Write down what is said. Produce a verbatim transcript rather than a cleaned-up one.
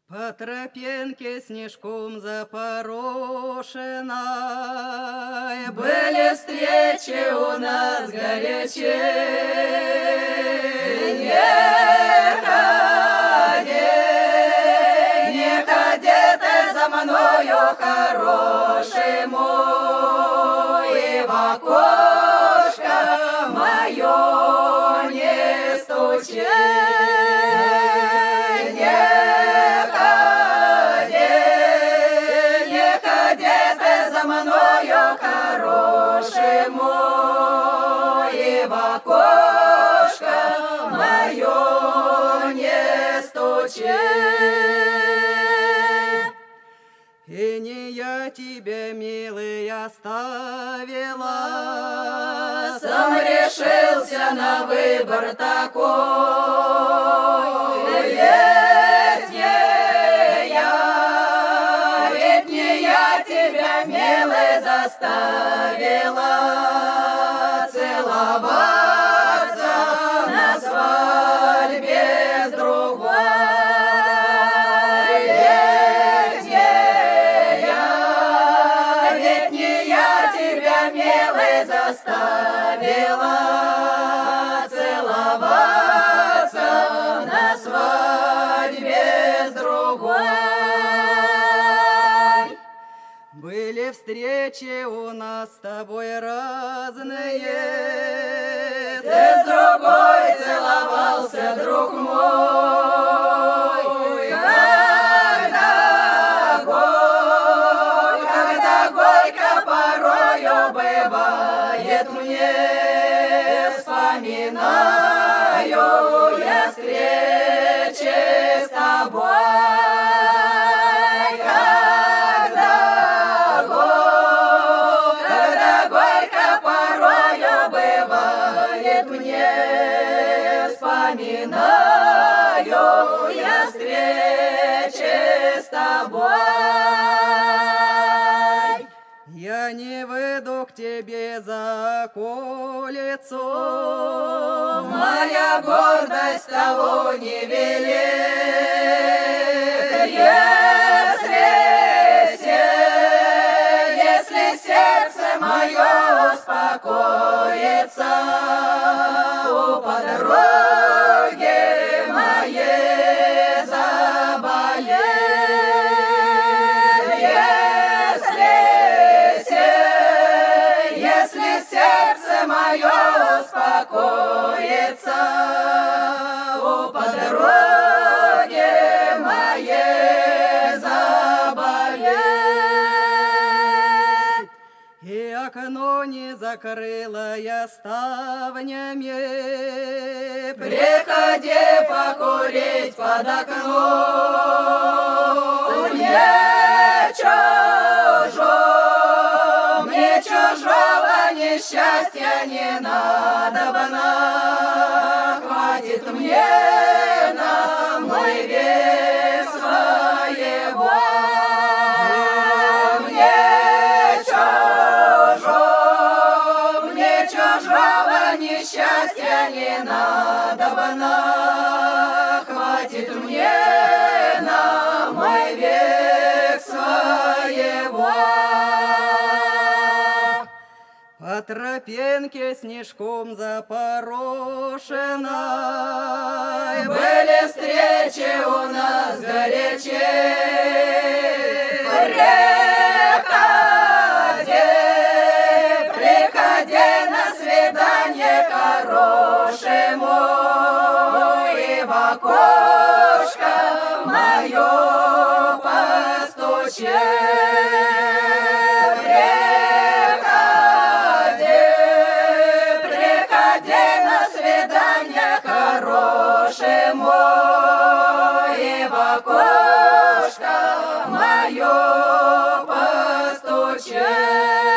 По тропинке снежком запорошенной были встречи у нас горячие. Не ходи, не ходи ты за мною, хороший мой, и в окошко мое не стучи. Хороший мой, и в окошко мое не стучи. И не я тебя, милый, оставила, сам решился на выбор такой. Ведь не я, ведь не я тебя, милый, заставила целоваться на свадьбе с другой. Ведь не я, ведь не я тебя, милый, заставила целоваться на свадьбе с другой. Были встречи у нас с тобой разные, ты с другой целовался, друг мой. Когда горько, когда горько порою бывает мне, вспоминаю я встречи с тобой. Вспоминаю я встречи с тобой. Я не выйду к тебе за околицу, моя гордость того не велит. Если, если сердце мое успокоится у подруги моей заболеет. Если, если сердце мое успокоится у подруги моей заболеет. И окно не закрыла я ставнями, приходи покурить под окном. Мне чужого, мне чужого несчастья не надобно, хватит мне на мой век своего. Несчастья не надобно, хватит мне на мой век своего. По тропинке снежком запорошенной были встречи у нас горячие. Хороший мой, и в окошко мое постучи. Приходи, приходи на свидание, хороший мой, и в окошко мое постучи.